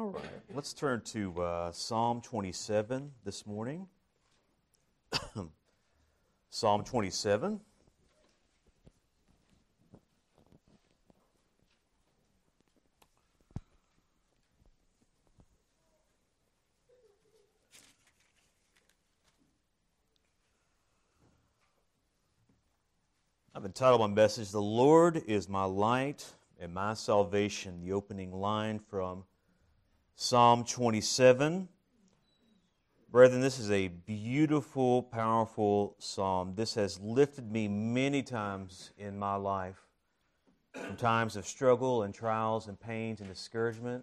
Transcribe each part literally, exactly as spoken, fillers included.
All right, let's turn to uh, Psalm twenty-seven this morning. Psalm twenty-seven. I've entitled my message, "The Lord is my light and my salvation," the opening line from Psalm twenty-seven. Brethren, this is a beautiful, powerful psalm. This has lifted me many times in my life, from times of struggle and trials and pains and discouragement.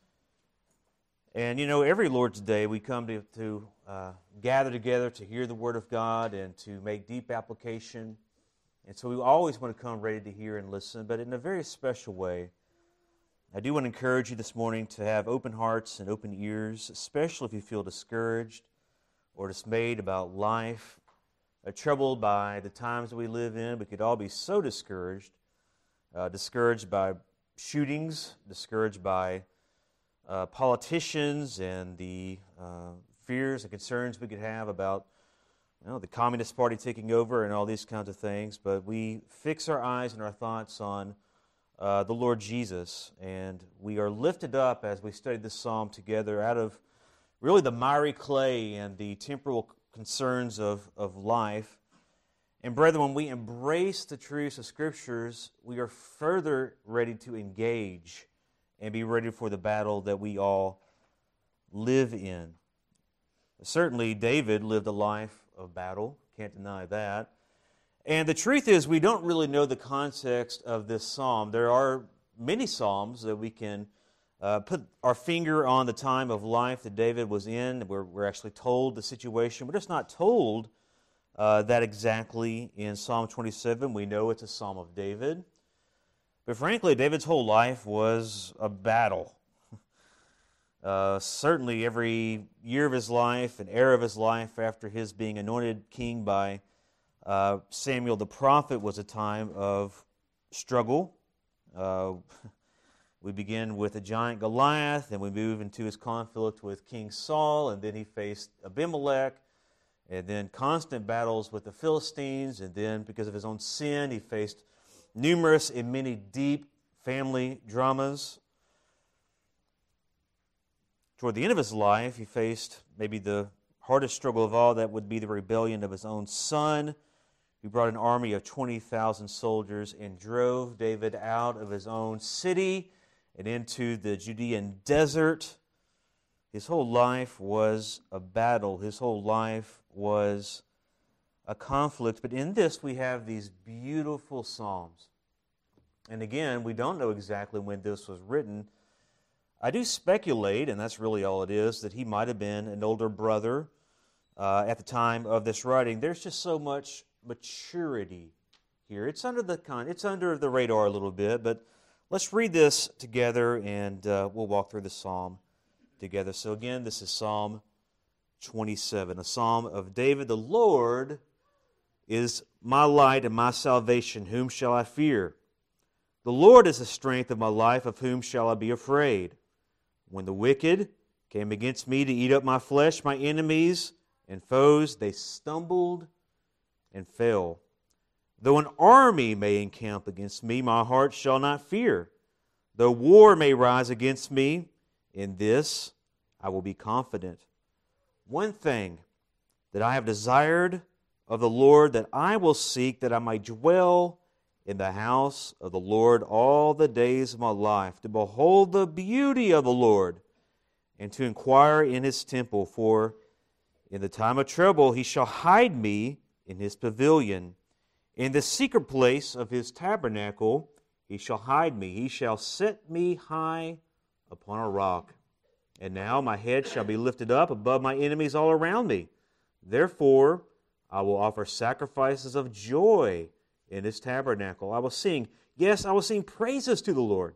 And you know, every Lord's Day we come to, to uh, gather together to hear the Word of God and to make deep application. And so we always want to come ready to hear and listen, but in a very special way. I do want to encourage you this morning to have open hearts and open ears, especially if you feel discouraged or dismayed about life, uh, troubled by the times that we live in. We could all be so discouraged, uh, discouraged by shootings, discouraged by uh, politicians and the uh, fears and concerns we could have about you know, the Communist Party taking over and all these kinds of things. But we fix our eyes and our thoughts on Uh, the Lord Jesus, and we are lifted up as we study this psalm together out of really the miry clay and the temporal concerns of, of life. And brethren, when we embrace the truths of Scriptures, we are further ready to engage and be ready for the battle that we all live in. Certainly, David lived a life of battle, can't deny that. And the truth is, we don't really know the context of this psalm. There are many psalms that we can uh, put our finger on the time of life that David was in. We're, we're actually told the situation. We're just not told uh, that exactly in Psalm twenty-seven. We know it's a psalm of David. But frankly, David's whole life was a battle. Uh, certainly every year of his life, an era of his life after his being anointed king by Uh, Samuel the prophet, was a time of struggle. Uh, we begin with a giant Goliath, and we move into his conflict with King Saul, and then he faced Abimelech, and then constant battles with the Philistines, and then because of his own sin, he faced numerous and many deep family dramas. Toward the end of his life, he faced maybe the hardest struggle of all. That would be the rebellion of his own son, who brought an army of twenty thousand soldiers and drove David out of his own city and into the Judean desert. His whole life was a battle. His whole life was a conflict. But in this, we have these beautiful psalms. And again, we don't know exactly when this was written. I do speculate, and that's really all it is, that he might have been an older brother uh, at the time of this writing. There's just so much maturity here. It's under the con- it's under the radar a little bit, but let's read this together, and uh, we'll walk through the psalm together. So again, this is Psalm twenty-seven, a psalm of David. "The Lord is my light and my salvation. Whom shall I fear? The Lord is the strength of my life. Of whom shall I be afraid? When the wicked came against me to eat up my flesh, my enemies and foes, they stumbled and fell. Though an army may encamp against me, my heart shall not fear. Though war may rise against me, in this I will be confident. One thing that I have desired of the Lord, that I will seek, that I might dwell in the house of the Lord all the days of my life, to behold the beauty of the Lord, and to inquire in His temple. For in the time of trouble He shall hide me in His pavilion. In the secret place of His tabernacle He shall hide me. He shall set me high upon a rock. And now my head shall be lifted up above my enemies all around me. Therefore I will offer sacrifices of joy in His tabernacle. I will sing, yes, I will sing praises to the Lord.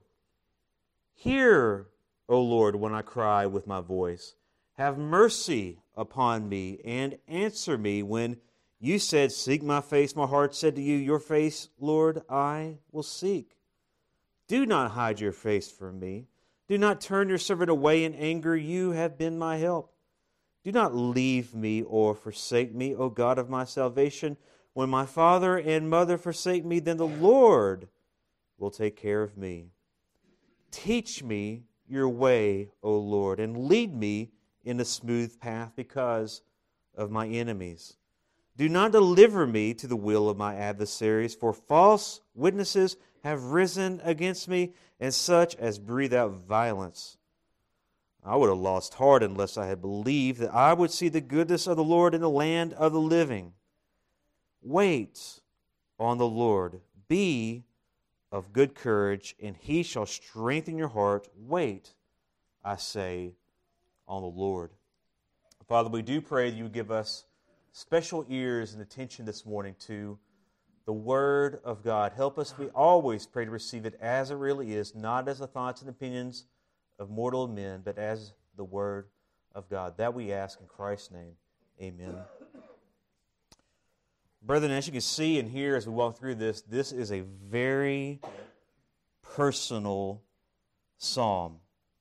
Hear, O Lord, when I cry with my voice. Have mercy upon me and answer me. When you said, seek my face, my heart said to you, your face, Lord, I will seek. Do not hide your face from me. Do not turn your servant away in anger. You have been my help. Do not leave me or forsake me, O God of my salvation. When my father and mother forsake me, then the Lord will take care of me. Teach me your way, O Lord, and lead me in a smooth path because of my enemies. Do not deliver me to the will of my adversaries, for false witnesses have risen against me, and such as breathe out violence. I would have lost heart unless I had believed that I would see the goodness of the Lord in the land of the living. Wait on the Lord. Be of good courage, and He shall strengthen your heart. Wait, I say, on the Lord. Father, we do pray that you would give us special ears and attention this morning to the Word of God. Help us, we always pray, to receive it as it really is, not as the thoughts and opinions of mortal men, but as the Word of God. That we ask in Christ's name. Amen. Brethren, as you can see and hear as we walk through this, this is a very personal psalm.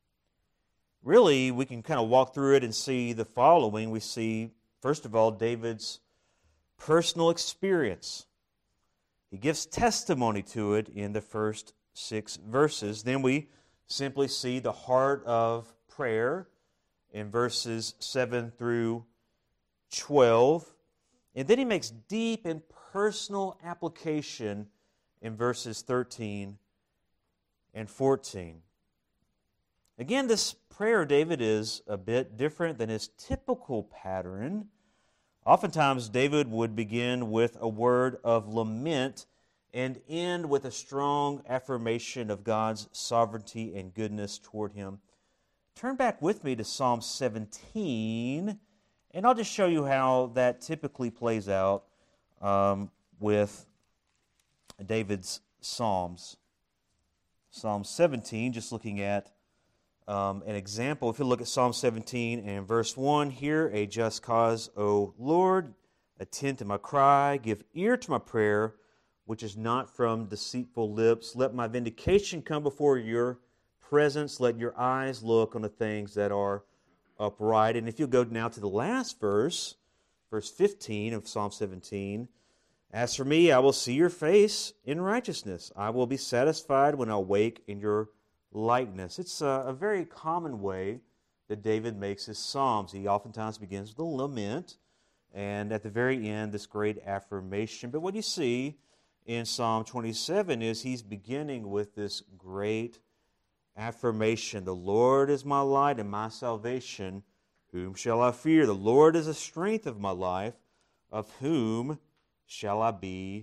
Really, we can kind of walk through it and see the following. We see, first of all, David's personal experience. He gives testimony to it in the first six verses. Then we simply see the heart of prayer in verses seven through twelve. And then he makes deep and personal application in verses thirteen and fourteen. Again, this prayer of David is a bit different than his typical pattern. Oftentimes, David would begin with a word of lament and end with a strong affirmation of God's sovereignty and goodness toward him. Turn back with me to Psalm seventeen, and I'll just show you how that typically plays out um, with David's Psalms. Psalm seventeen, just looking at um, an example. If you look at Psalm seventeen and verse one, hear a just cause, O Lord, attend to my cry, give ear to my prayer, which is not from deceitful lips. Let my vindication come before your presence. Let your eyes look on the things that are upright. And if you go now to the last verse, verse fifteen of Psalm seventeen, as for me, I will see your face in righteousness. I will be satisfied when I wake in your likeness. It's a, a very common way that David makes his psalms. He oftentimes begins with a lament, and at the very end, this great affirmation. But what you see in Psalm twenty-seven is he's beginning with this great affirmation. The Lord is my light and my salvation. Whom shall I fear? The Lord is the strength of my life. Of whom shall I be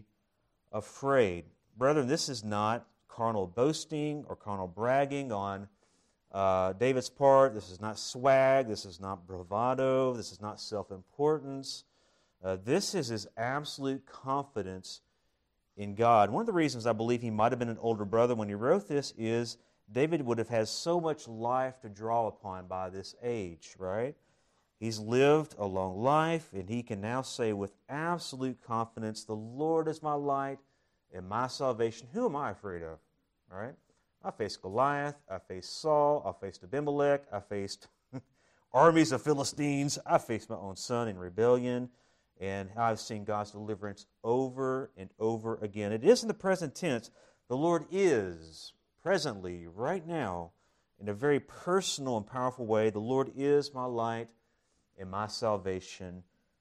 afraid? Brethren, this is not carnal boasting or carnal bragging on uh, David's part. This is not swag. This is not bravado. This is not self-importance. Uh, this is his absolute confidence in God. One of the reasons I believe he might have been an older brother when he wrote this is David would have had so much life to draw upon by this age, right? He's lived a long life, and he can now say with absolute confidence, the Lord is my light and my salvation. Who am I afraid of, right? I faced Goliath, I faced Saul, I faced Abimelech, I faced armies of Philistines, I faced my own son in rebellion, and I've seen God's deliverance over and over again. It is in the present tense. The Lord is presently, right now, in a very personal and powerful way. The Lord is my light and my salvation.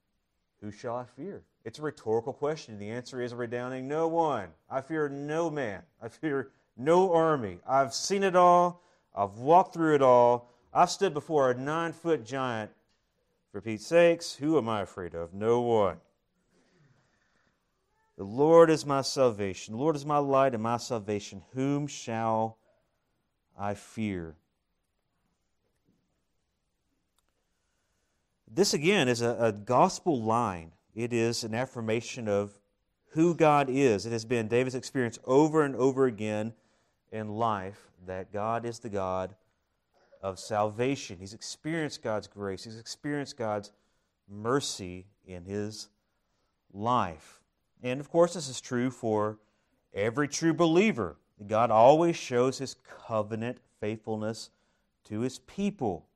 Who shall I fear? It's a rhetorical question. The answer is a resounding no one. I fear no man. I fear no army. I've seen it all. I've walked through it all. I've stood before a nine-foot giant. For Pete's sakes, who am I afraid of? No one. The Lord is my salvation. The Lord is my light and my salvation. Whom shall I fear? This, again, is a, a gospel line. It is an affirmation of who God is. It has been David's experience over and over again in life that God is the God of salvation. He's experienced God's grace. He's experienced God's mercy in his life. And, of course, this is true for every true believer. God always shows his covenant faithfulness to His people.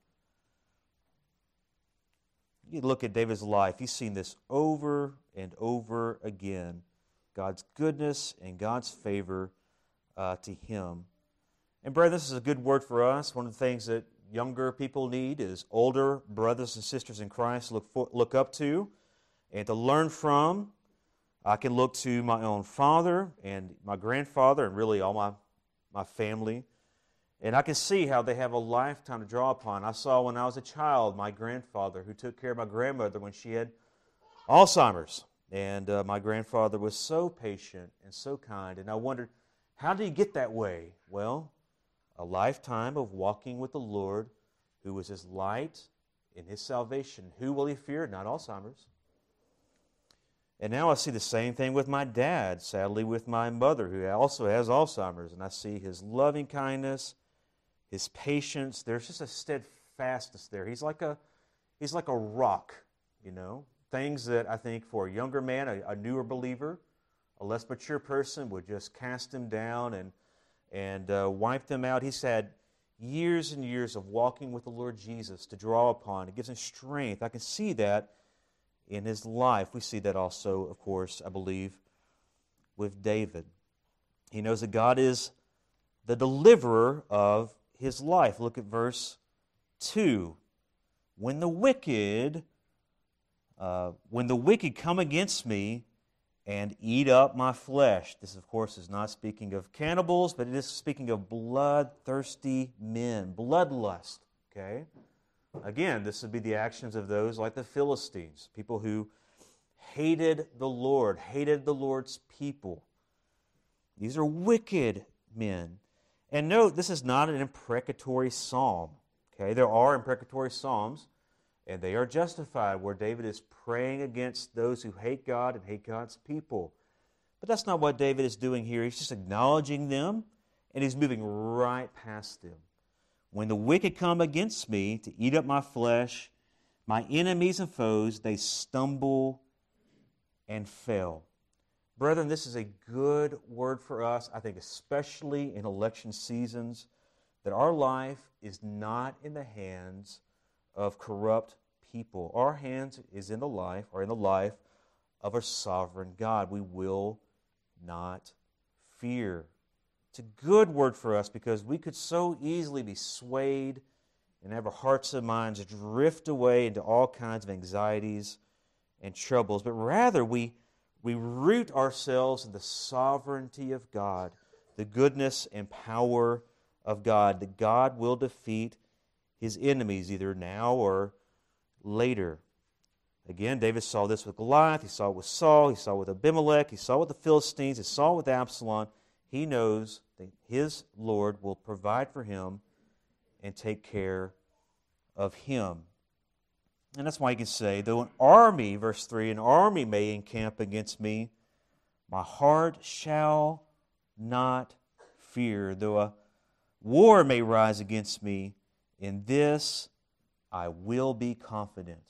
You look at David's life, he's seen this over and over again. God's goodness and God's favor uh, to him. And brother, this is a good word for us. One of the things that younger people need is older brothers and sisters in Christ look for, look up to and to learn from. I can look to my own father and my grandfather and really all my, my family. And I can see how they have a lifetime to draw upon. I saw when I was a child my grandfather who took care of my grandmother when she had Alzheimer's. And uh, my grandfather was so patient and so kind. And I wondered, how did he get that way? Well, a lifetime of walking with the Lord, who was His light in His salvation. Who will he fear? Not Alzheimer's. And now I see the same thing with my dad, sadly with my mother, who also has Alzheimer's. And I see his loving kindness, his patience. There's just a steadfastness there. He's like a, he's like a rock, you know. Things that I think for a younger man, a, a newer believer, a less mature person would just cast him down and, and uh, wipe them out. He's had years and years of walking with the Lord Jesus to draw upon. It gives him strength. I can see that in his life. We see that also, of course, I believe, with David. He knows that God is the deliverer of his life. Look at verse two. When the wicked, uh, when the wicked come against me and eat up my flesh. This, of course, is not speaking of cannibals, but it is speaking of bloodthirsty men, bloodlust, okay? Again, this would be the actions of those like the Philistines, people who hated the Lord, hated the Lord's people. These are wicked men. And note, this is not an imprecatory psalm. Okay, there are imprecatory psalms, and they are justified, where David is praying against those who hate God and hate God's people. But that's not what David is doing here. He's just acknowledging them, and he's moving right past them. When the wicked come against me to eat up my flesh, my enemies and foes, they stumble and fail. Brethren, this is a good word for us, I think especially in election seasons, that our life is not in the hands of corrupt people. Our hands is in the life, or in the life of a sovereign God. We will not fear. It's a good word for us because we could so easily be swayed and have our hearts and minds drift away into all kinds of anxieties and troubles. But rather, we, we root ourselves in the sovereignty of God, the goodness and power of God, that God will defeat His enemies either now or later. Again, David saw this with Goliath, he saw it with Saul, he saw it with Abimelech, he saw it with the Philistines, he saw it with Absalom. He knows that his Lord will provide for him and take care of him. And that's why you can say, though an army, verse three, an army may encamp against me, my heart shall not fear. Though a war may rise against me, in this I will be confident.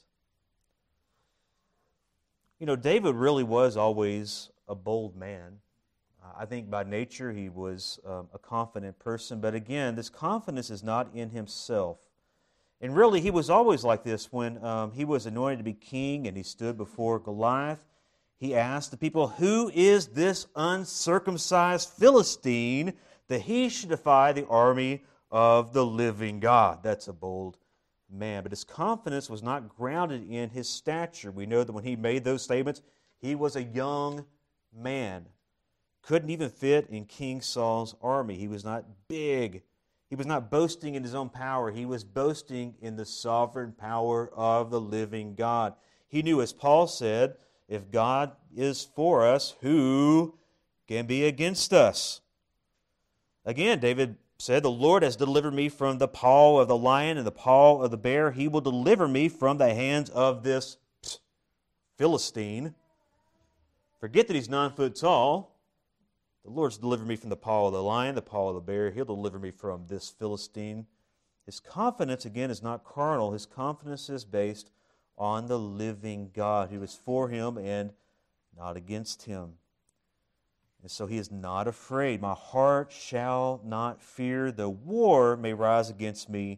You know, David really was always a bold man. I think by nature he was um, a confident person. But again, this confidence is not in himself. And really, he was always like this when um, he was anointed to be king and he stood before Goliath. He asked the people, who is this uncircumcised Philistine that he should defy the army of the living God? That's a bold man. But his confidence was not grounded in his stature. We know that when he made those statements, he was a young man. Couldn't even fit in King Saul's army. He was not big. He was not boasting in his own power. He was boasting in the sovereign power of the living God. He knew, as Paul said, if God is for us, who can be against us? Again, David said, the Lord has delivered me from the paw of the lion and the paw of the bear. He will deliver me from the hands of this Philistine. Forget that he's nine foot tall. The Lord's delivered me from the paw of the lion, the paw of the bear. He'll deliver me from this Philistine. His confidence, again, is not carnal. His confidence is based on the living God who is for him and not against him. And so he is not afraid. My heart shall not fear. The war may rise against me,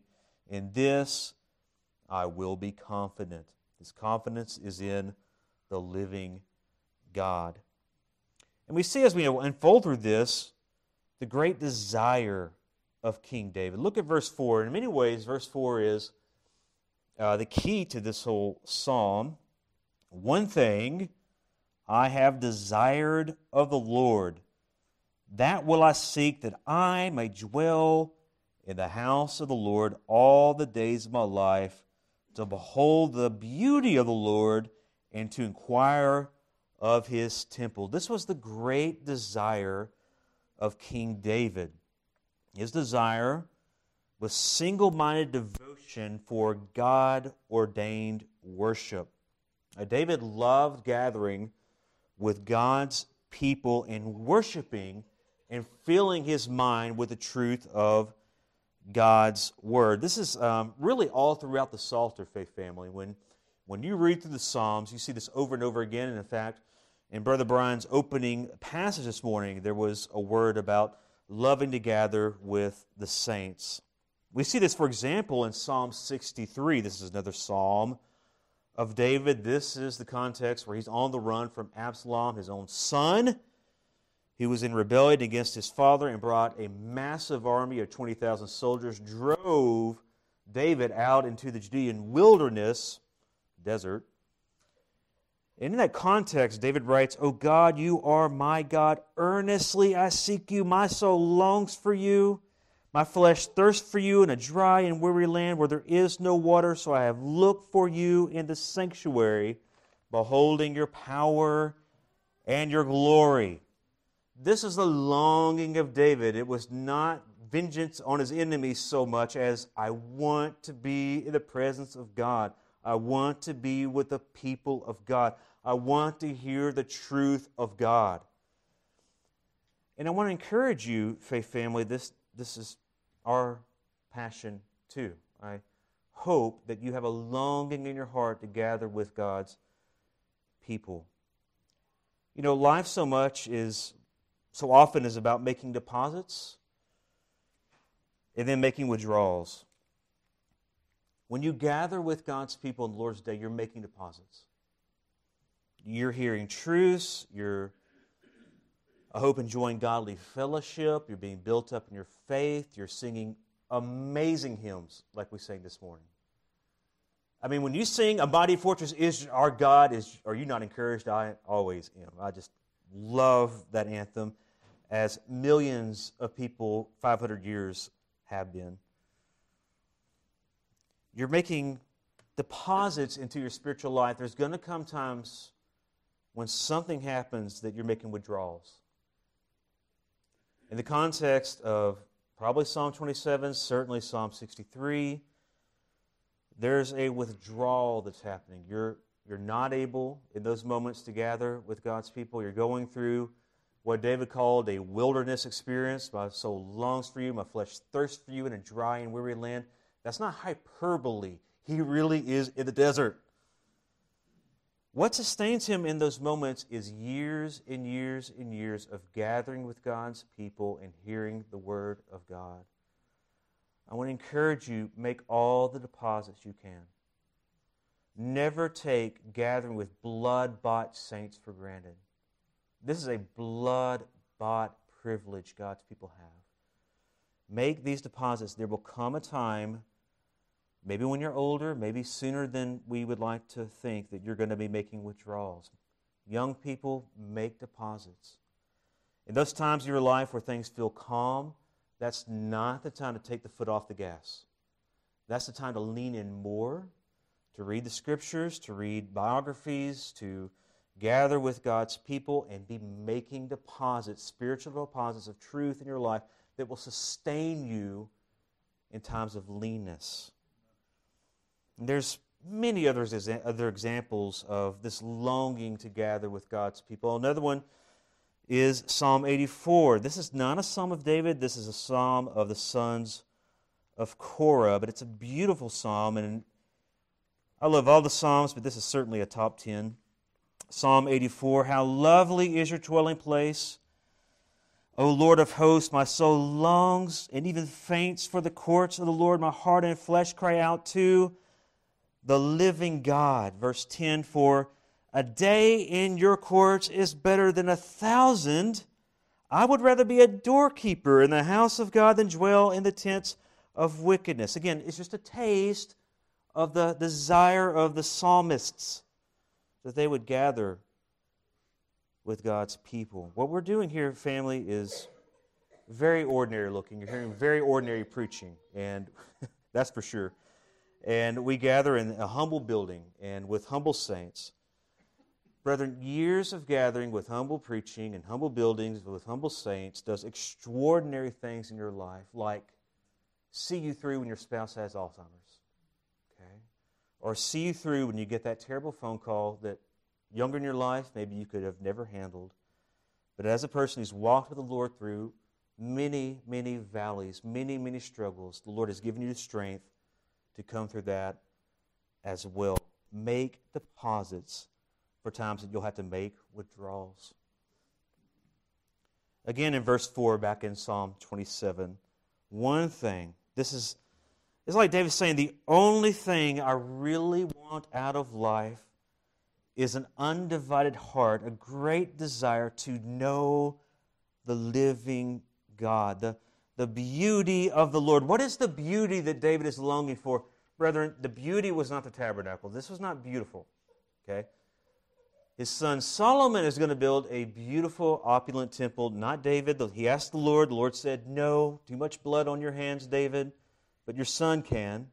In this I will be confident. His confidence is in the living God. And we see as we unfold through this, the great desire of King David. Look at verse four. In many ways, verse four is uh, the key to this whole psalm. One thing I have desired of the Lord, that will I seek, that I may dwell in the house of the Lord all the days of my life, to behold the beauty of the Lord and to inquire of His temple. This was the great desire of King David. His desire was single-minded devotion for God-ordained worship. Now, David loved gathering with God's people and worshiping and filling his mind with the truth of God's Word. This is um, really all throughout the Psalter, Faith Family. When, when you read through the Psalms, you see this over and over again. And in fact, in Brother Brian's opening passage this morning, there was a word about loving to gather with the saints. We see this, for example, in Psalm sixty-three. This is another psalm of David. This is the context where he's on the run from Absalom, his own son. He was in rebellion against his father and brought a massive army of twenty thousand soldiers, drove David out into the Judean wilderness, desert. And in that context, David writes, O God, you are my God. Earnestly I seek you. My soul longs for you. My flesh thirsts for you in a dry and weary land where there is no water. So I have looked for you in the sanctuary, beholding your power and your glory. This is the longing of David. It was not vengeance on his enemies so much as I want to be in the presence of God. I want to be with the people of God. I want to hear the truth of God. And I want to encourage you, Faith Family, this, this is our passion too. I hope that you have a longing in your heart to gather with God's people. You know, life so much is, so often is about making deposits and then making withdrawals. When you gather with God's people in the Lord's Day, you're making deposits. You're hearing truths. You're, I hope, enjoying godly fellowship. You're being built up in your faith. You're singing amazing hymns like we sang this morning. I mean, when you sing A Mighty Fortress is Our God, is, are you not encouraged? I always am. I just love that anthem, as millions of people five hundred years have been. You're making deposits into your spiritual life. There's going to come times when something happens that you're making withdrawals. In the context of probably Psalm twenty-seven, certainly Psalm sixty-three, there's a withdrawal that's happening. You're, you're not able in those moments to gather with God's people. You're going through what David called a wilderness experience. My soul longs for you. My flesh thirsts for you in a dry and weary land. That's not hyperbole. He really is in the desert. What sustains him in those moments is years and years and years of gathering with God's people and hearing the Word of God. I want to encourage you, make all the deposits you can. Never take gathering with blood-bought saints for granted. This is a blood-bought privilege God's people have. Make these deposits. There will come a time, maybe when you're older, maybe sooner than we would like to think, that you're going to be making withdrawals. Young people, make deposits. In those times of your life where things feel calm, that's not the time to take the foot off the gas. That's the time to lean in more, to read the Scriptures, to read biographies, to gather with God's people and be making deposits, spiritual deposits of truth in your life that will sustain you in times of leanness. And there's many others, other examples of this longing to gather with God's people. Another one is Psalm eighty-four. This is not a psalm of David. This is a psalm of the sons of Korah, but it's a beautiful psalm, and I love all the psalms, but this is certainly a top ten. Psalm eighty-four, how lovely is your dwelling place, O Lord of hosts, my soul longs and even faints for the courts of the Lord. My heart and flesh cry out to the living God. Verse ten, for a day in your courts is better than a thousand. I would rather be a doorkeeper in the house of God than dwell in the tents of wickedness. Again, it's just a taste of the desire of the psalmists that they would gather with God's people. What we're doing here, family, is very ordinary looking. You're hearing very ordinary preaching, and that's for sure. And we gather in a humble building and with humble saints. Brethren, years of gathering with humble preaching and humble buildings with humble saints does extraordinary things in your life, like see you through when your spouse has Alzheimer's, okay? Or see you through when you get that terrible phone call that younger in your life maybe you could have never handled. But as a person who's walked with the Lord through many, many valleys, many, many struggles, the Lord has given you the strength to come through that as well. Make deposits for times that you'll have to make withdrawals. Again, in verse four, back in Psalm twenty-seven, one thing, this is, it's like David saying, the only thing I really want out of life is an undivided heart, a great desire to know the living God, the, the beauty of the Lord. What is the beauty that David is longing for? Brethren, the beauty was not the tabernacle. This was not beautiful, okay? His son Solomon is going to build a beautiful, opulent temple. Not David. He asked the Lord. The Lord said, no, too much blood on your hands, David, but your son can.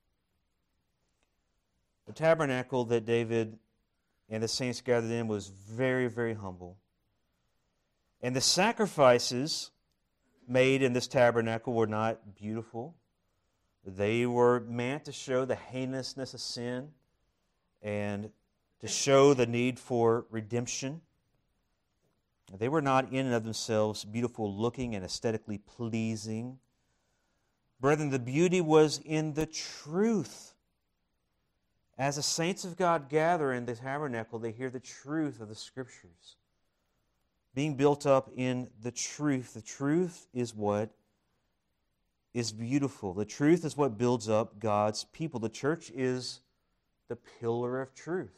The tabernacle that David and the saints gathered in was very, very humble. And the sacrifices made in this tabernacle were not beautiful. They were meant to show the heinousness of sin and to show the need for redemption. They were not in and of themselves beautiful looking and aesthetically pleasing. Brethren, the beauty was in the truth. As the saints of God gather in the tabernacle, they hear the truth of the Scriptures. Being built up in the truth. The truth is what is beautiful. The truth is what builds up God's people. The church is the pillar of truth.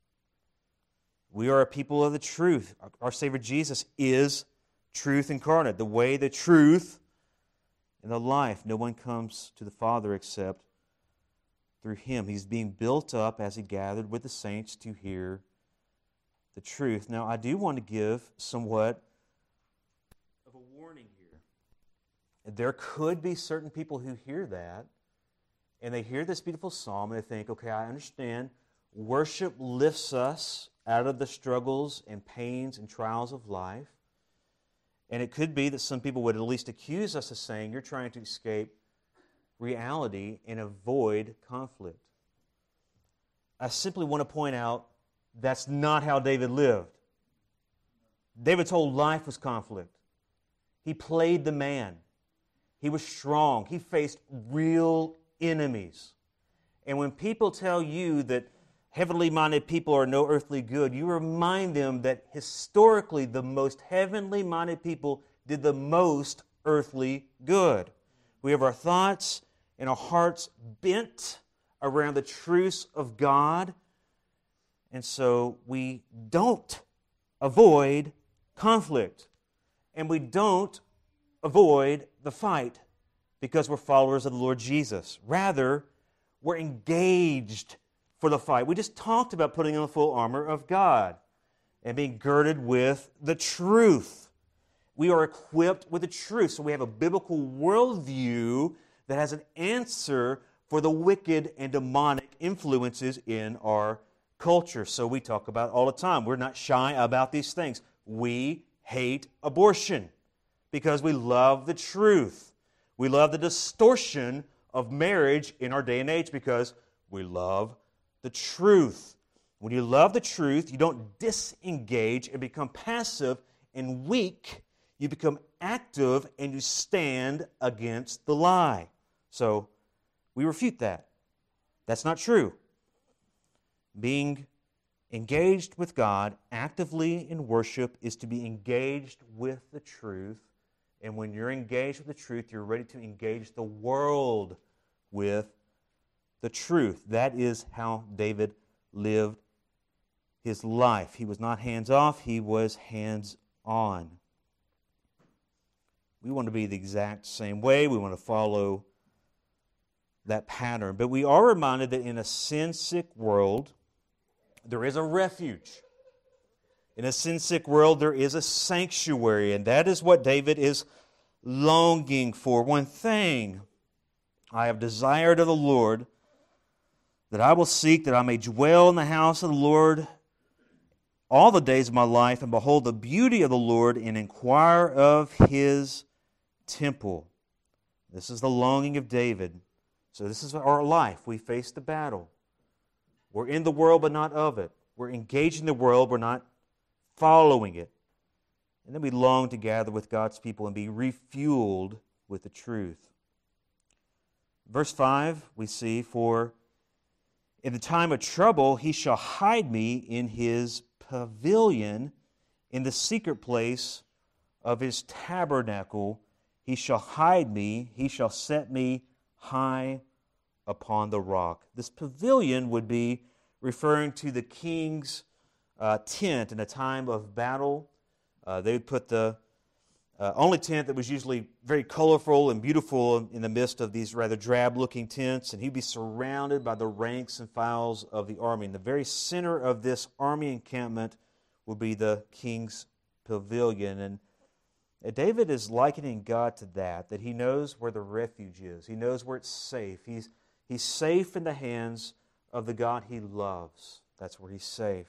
We are a people of the truth. Our Savior Jesus is truth incarnate. The way, the truth, and the life. No one comes to the Father except through Him. He's being built up as He gathered with the saints to hear the truth. Now, I do want to give somewhat of a warning here. There could be certain people who hear that, and they hear this beautiful psalm, and they think, okay, I understand. Worship lifts us out of the struggles and pains and trials of life. And it could be that some people would at least accuse us of saying, you're trying to escape reality and avoid conflict. I simply want to point out that's not how David lived. David's whole life was conflict. He played the man. He was strong. He faced real enemies. And when people tell you that heavenly minded people are no earthly good, you remind them that historically the most heavenly minded people did the most earthly good. We have our thoughts and our hearts bent around the truths of God, and so we don't avoid conflict, and we don't avoid the fight because we're followers of the Lord Jesus. Rather, we're engaged for the fight. We just talked about putting on the full armor of God and being girded with the truth. We are equipped with the truth, so we have a biblical worldview that has an answer for the wicked and demonic influences in our culture. So we talk about it all the time. We're not shy about these things. We hate abortion because we love the truth. We love the distortion of marriage in our day and age because we love the truth. When you love the truth, you don't disengage and become passive and weak. You become active and you stand against the lie. So we refute that. That's not true. Being Engaged with God, actively in worship, is to be engaged with the truth. And when you're engaged with the truth, you're ready to engage the world with the truth. That is how David lived his life. He was not hands off, he was hands on. We want to be the exact same way. We want to follow that pattern. But we are reminded that in a sin-sick world, there is a refuge. In a sin-sick world, there is a sanctuary, and that is what David is longing for. One thing I have desired of the Lord, that I will seek, that I may dwell in the house of the Lord all the days of my life, and behold the beauty of the Lord, and inquire of His temple. This is the longing of David. So this is our life. We face the battle. We're in the world, but not of it. We're engaged in the world, we're not following it. And then we long to gather with God's people and be refueled with the truth. Verse five, we see, for in the time of trouble He shall hide me in His pavilion, in the secret place of His tabernacle. He shall hide me, He shall set me high upon the rock. This pavilion would be referring to the king's uh, tent in a time of battle. Uh, they would put the uh, only tent that was usually very colorful and beautiful in the midst of these rather drab-looking tents, and he'd be surrounded by the ranks and files of the army. In the very center of this army encampment would be the king's pavilion, and David is likening God to that, that he knows where the refuge is. He knows where it's safe. He's, he's safe in the hands of the God he loves. That's where he's safe.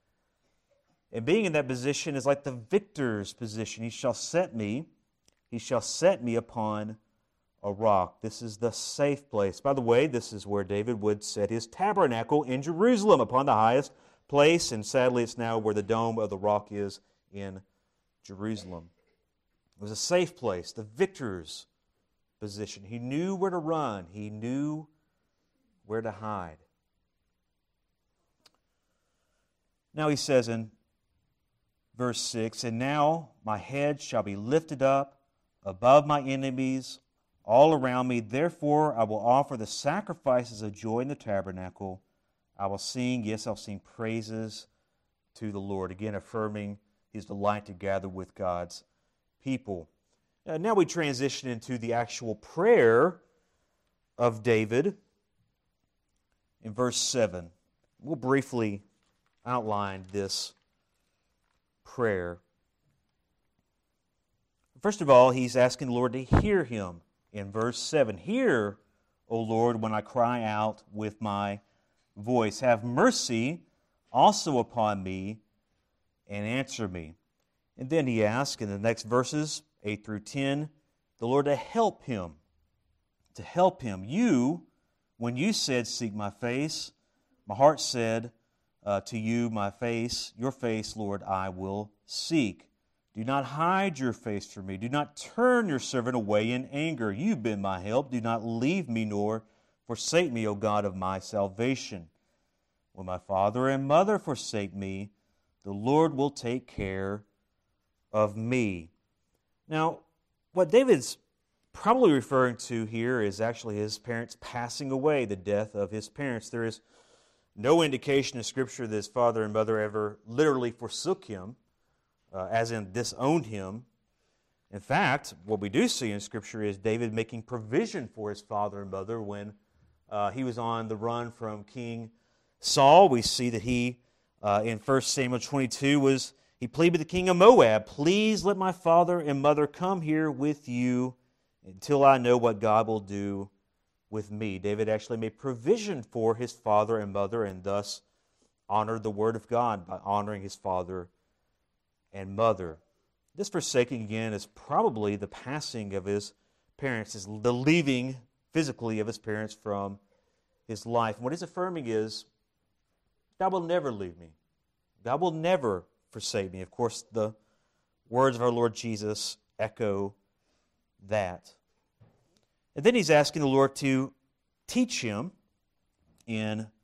And being in that position is like the victor's position. He shall set me, he shall set me upon a rock. This is the safe place. By the way, this is where David would set his tabernacle in Jerusalem, upon the highest place, and sadly it's now where the dome of the rock is in Jerusalem. It was a safe place, the victor's position. He knew where to run. He knew where to hide. Now he says in verse six, and now my head shall be lifted up above my enemies all around me. Therefore I will offer the sacrifices of joy in the tabernacle. I will sing, yes, I'll sing praises to the Lord. Again, affirming his delight to gather with God's people. Uh, now we transition into the actual prayer of David in verse seven. We'll briefly outline this prayer. First of all, he's asking the Lord to hear him in verse seven. Hear, O Lord, when I cry out with my voice. Have mercy also upon me and answer me. And then he asks in the next verses, eight through ten, the Lord to help him. To help him. You, when you said, seek my face, my heart said uh, to you, my face, your face, Lord, I will seek. Do not hide your face from me. Do not turn your servant away in anger. You've been my help. Do not leave me nor forsake me, O God of my salvation. When my father and mother forsake me, the Lord will take care of me. Now, what David's probably referring to here is actually his parents passing away, the death of his parents. There is no indication in Scripture that his father and mother ever literally forsook him, uh, as in disowned him. In fact, what we do see in Scripture is David making provision for his father and mother when uh, he was on the run from King Saul. We see that he, uh, in First Samuel twenty-two, was he pleaded with the king of Moab, please let my father and mother come here with you until I know what God will do with me. David actually made provision for his father and mother and thus honored the word of God by honoring his father and mother. This forsaking, again, is probably the passing of his parents, is the leaving physically of his parents from his life. And what he's affirming is, God will never leave me. God will never forsake me. Of course, the words of our Lord Jesus echo that. And then he's asking the Lord to teach him in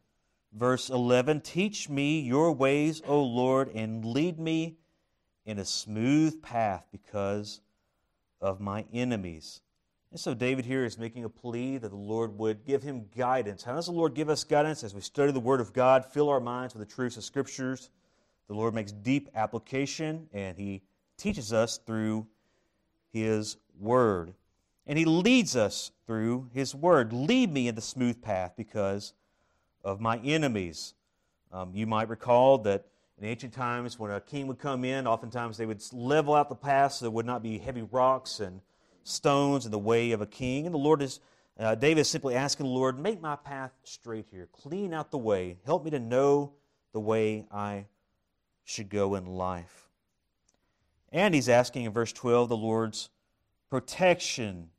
verse eleven, teach me your ways, O Lord, and lead me in a smooth path because of my enemies. And so David here is making a plea that the Lord would give him guidance. How does the Lord give us guidance? As we study the Word of God, fill our minds with the truths of Scriptures. The Lord makes deep application, and He teaches us through His Word. And He leads us through His Word. Lead me in the smooth path because of my enemies. Um, you might recall that in ancient times when a king would come in, oftentimes they would level out the path so there would not be heavy rocks and stones in the way of a king. And the Lord is, uh, David is simply asking the Lord, make my path straight here. Clean out the way. Help me to know the way I should go in life. And he's asking in verse twelve the Lord's protection.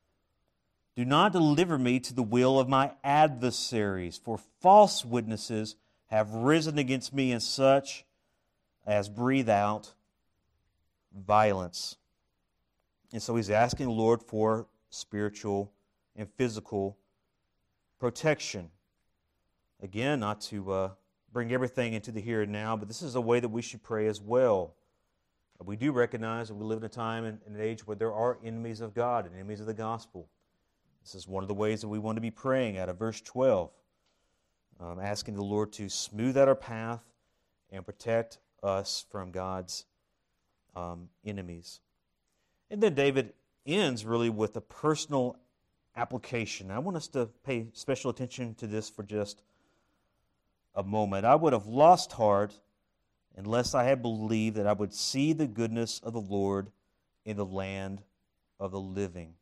Do not deliver me to the will of my adversaries, for false witnesses have risen against me, and such as breathe out violence. And so he's asking the Lord for spiritual and physical protection. Again, not to uh, bring everything into the here and now, but this is a way that we should pray as well. We do recognize that we live in a time and an age where there are enemies of God and enemies of the gospel. This is one of the ways that we want to be praying out of verse twelve, um, asking the Lord to smooth out our path and protect us from God's um, enemies. And then David ends really with a personal application. I want us to pay special attention to this for just a moment. I would have lost heart unless I had believed that I would see the goodness of the Lord in the land of the living.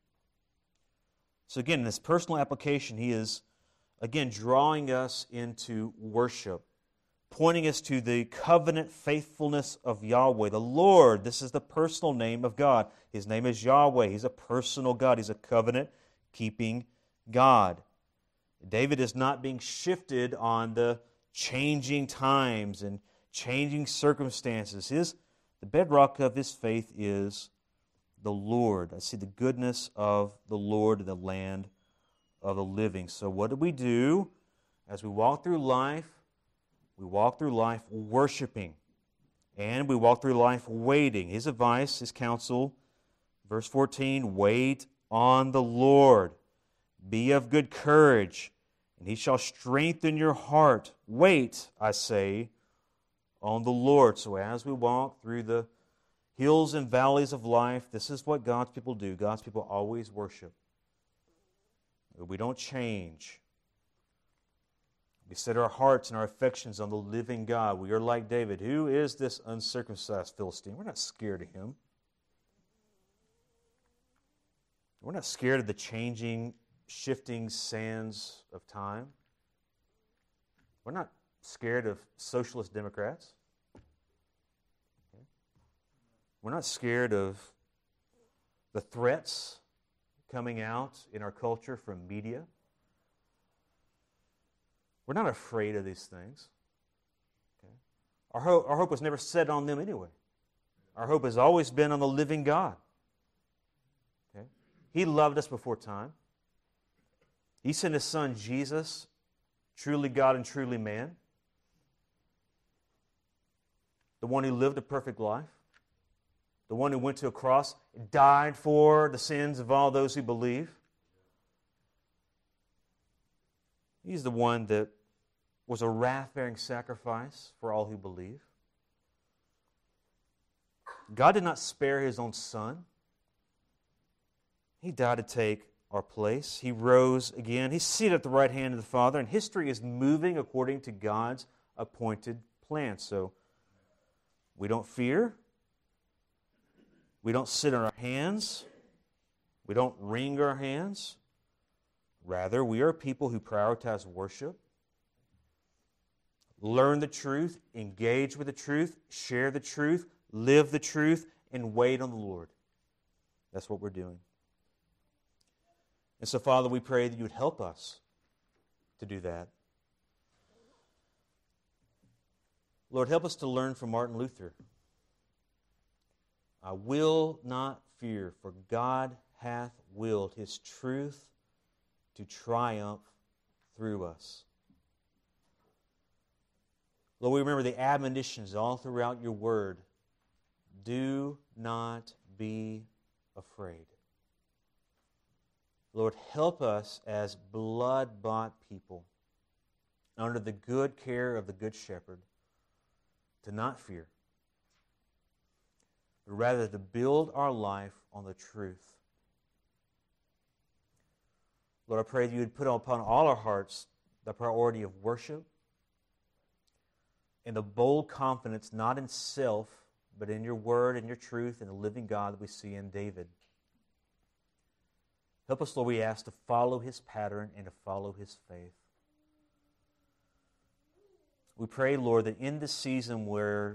So again, in this personal application, he is, again, drawing us into worship, pointing us to the covenant faithfulness of Yahweh. The Lord, this is the personal name of God. His name is Yahweh. He's a personal God. He's a covenant-keeping God. David is not being shifted on the changing times and changing circumstances. His, the bedrock of his faith is the Lord. I see the goodness of the Lord in the land of the living. So what do we do as we walk through life? We walk through life worshiping, and we walk through life waiting. His advice, his counsel, verse fourteen, wait on the Lord. Be of good courage, and He shall strengthen your heart. Wait, I say, on the Lord. So as we walk through the hills and valleys of life, this is what God's people do. God's people always worship. We don't change. We set our hearts and our affections on the living God. We are like David. Who is this uncircumcised Philistine? We're not scared of him. We're not scared of the changing, shifting sands of time. We're not scared of socialist Democrats. We're not scared of the threats coming out in our culture from media. We're not afraid of these things. Okay? Our, hope, our hope was never set on them anyway. Our hope has always been on the living God. Okay? He loved us before time. He sent His Son Jesus, truly God and truly man, the one who lived a perfect life, the one who went to a cross and died for the sins of all those who believe. He's the one that was a wrath-bearing sacrifice for all who believe. God did not spare His own Son. He died to take our place. He rose again. He's seated at the right hand of the Father, and history is moving according to God's appointed plan. So we don't fear. We don't sit on our hands. We don't wring our hands. Rather, we are people who prioritize worship, learn the truth, engage with the truth, share the truth, live the truth, and wait on the Lord. That's what we're doing. And so, Father, we pray that you would help us to do that. Lord, help us to learn from Martin Luther. I will not fear, for God hath willed His truth to triumph through us. Lord, we remember the admonitions all throughout your word. Do not be afraid. Lord, help us as blood-bought people under the good care of the Good Shepherd to not fear, but rather to build our life on the truth. Lord, I pray that you would put upon all our hearts the priority of worship and the bold confidence not in self, but in your word and your truth and the living God that we see in David. Help us, Lord, we ask, to follow his pattern and to follow his faith. We pray, Lord, that in this season where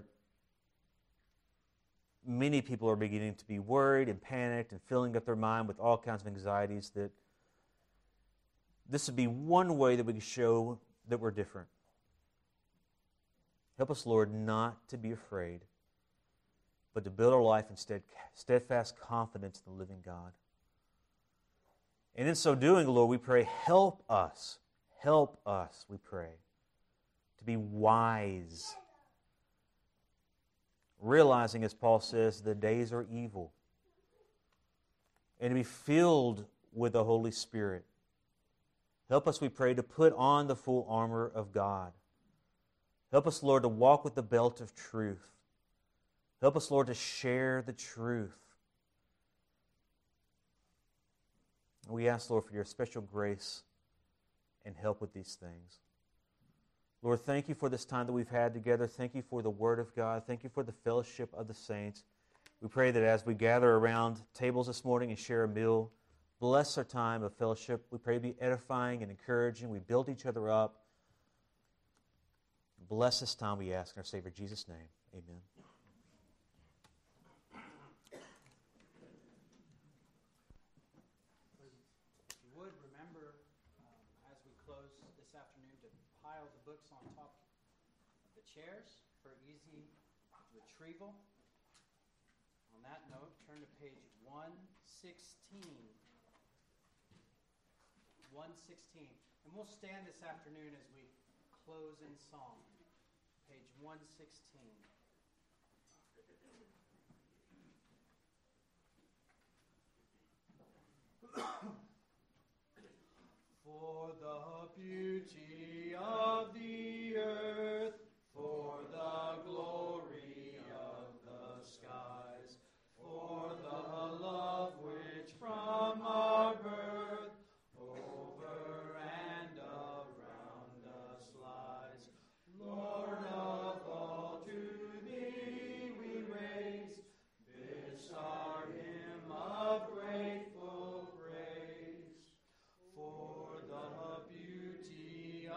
many people are beginning to be worried and panicked and filling up their mind with all kinds of anxieties, that this would be one way that we can show that we're different. Help us, Lord, not to be afraid, but to build our life in steadfast confidence in the living God. And in so doing, Lord, we pray, help us, help us, we pray, to be wise, realizing, as Paul says, the days are evil, and to be filled with the Holy Spirit. Help us, we pray, to put on the full armor of God. Help us, Lord, to walk with the belt of truth. Help us, Lord, to share the truth. We ask, Lord, for your special grace and help with these things. Lord, thank you for this time that we've had together. Thank you for the Word of God. Thank you for the fellowship of the saints. We pray that as we gather around tables this morning and share a meal, bless our time of fellowship. We pray to be edifying and encouraging. We build each other up. Bless this time, we ask in our Savior Jesus' name. Amen. If you would, remember, um, as we close this afternoon, to pile the books on top of the chairs for easy retrieval. On that note, turn to page one sixteen. one sixteen. And we'll stand this afternoon as we close in song. Page one sixteen. For the beauty of the earth, for the glory of the skies, for the love which from our birth over and around us lies, Lord of all, to thee we raise this our hymn of grateful praise. For the beauty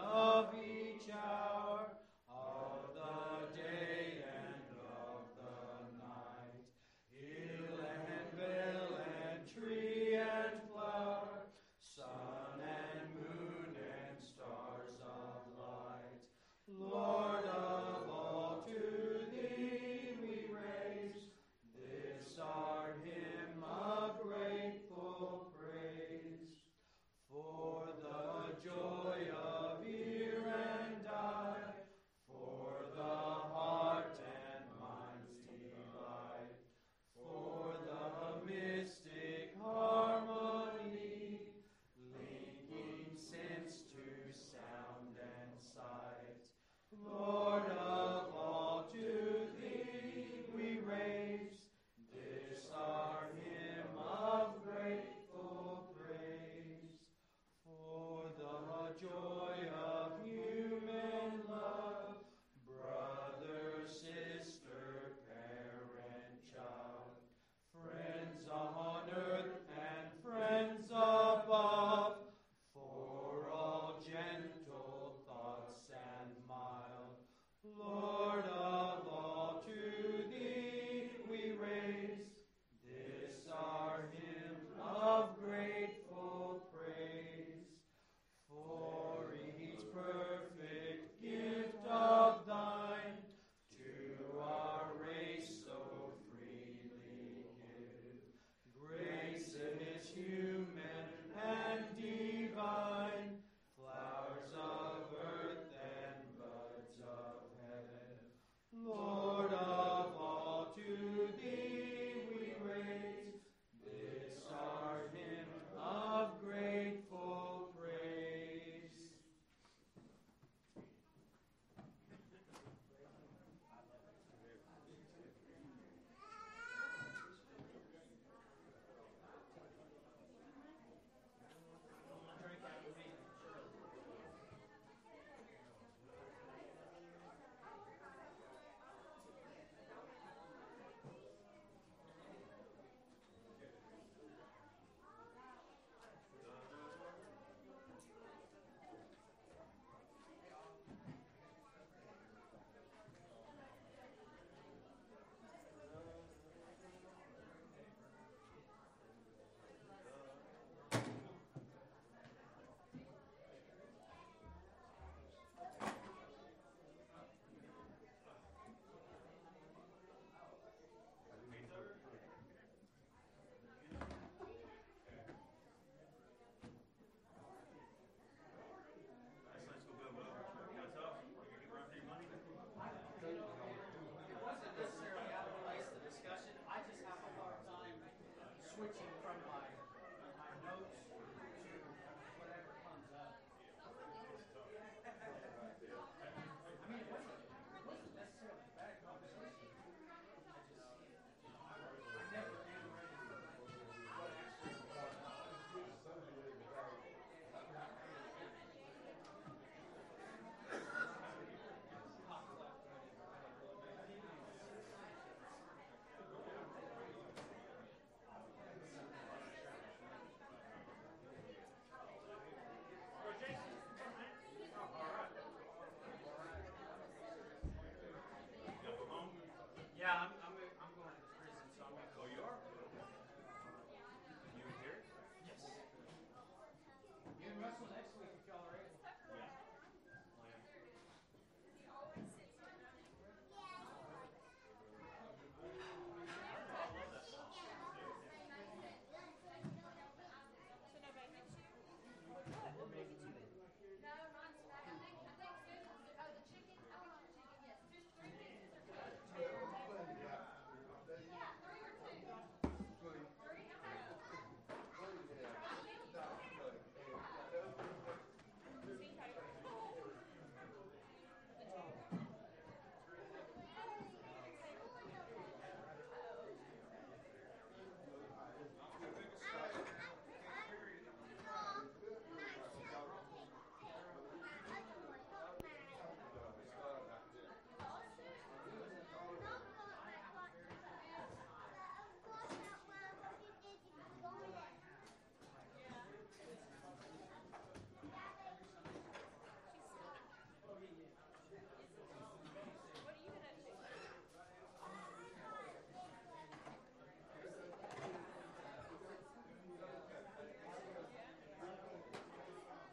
switching